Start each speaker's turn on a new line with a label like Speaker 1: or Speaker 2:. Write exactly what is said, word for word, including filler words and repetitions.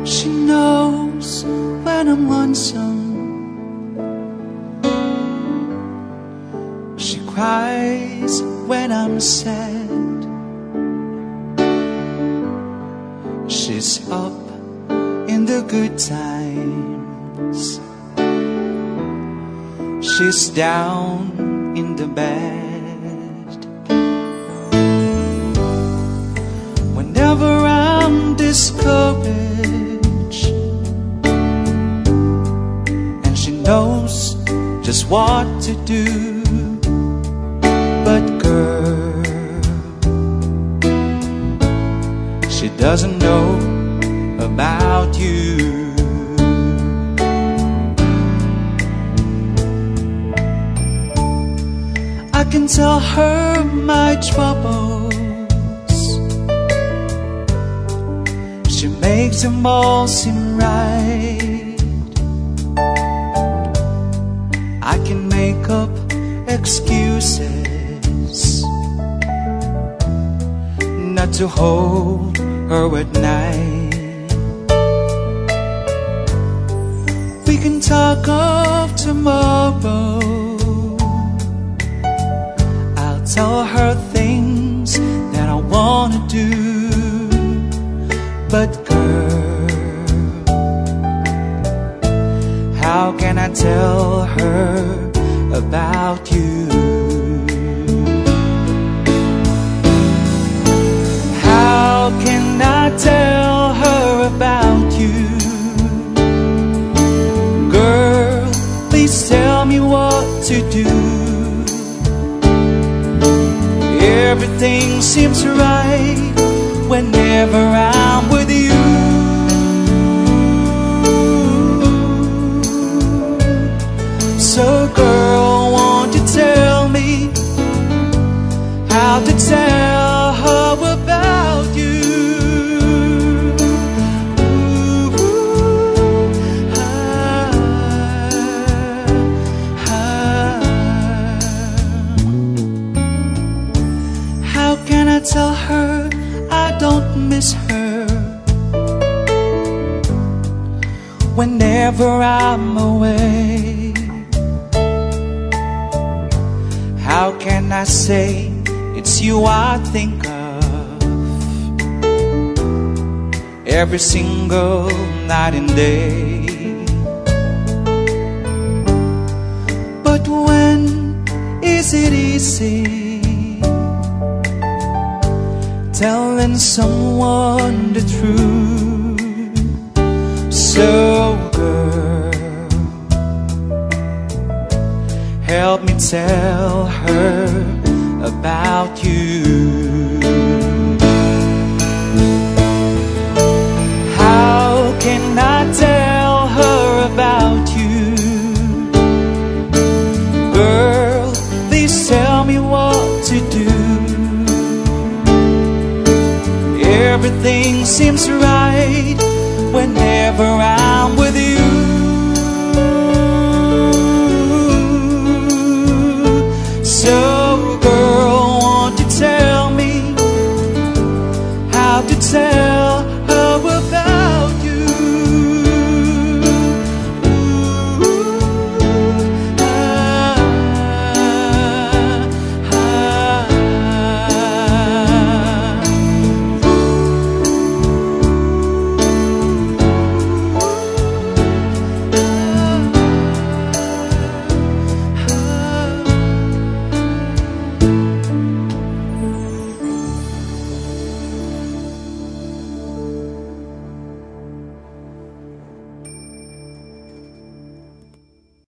Speaker 1: She knows when I'm lonesome. She cries when I'm sad. She's up in the good times. She's down in the bad. Whenever I'm discouraged, and she knows just what to do. But girl, she doesn't know about you. I can tell her my troubles. She makes them all seem right. I can make up excuses not to hold her at night. We can talk of tomorrow. I'll tell her things that I wanna do. But girl, how can I tell her about you? How can I tell her about you? Girl, please tell me what to do. Everything seems right whenever I'm with you. So girl, won't you tell me how to tell her about you? How can I tell her I don't miss her whenever I'm away? How can I say it's you I think of every single night and day? But when is it easy telling someone the truth? So girl, help me tell her about you. How can I tell her about you? Girl, please tell me what to do. Everything seems right whenever I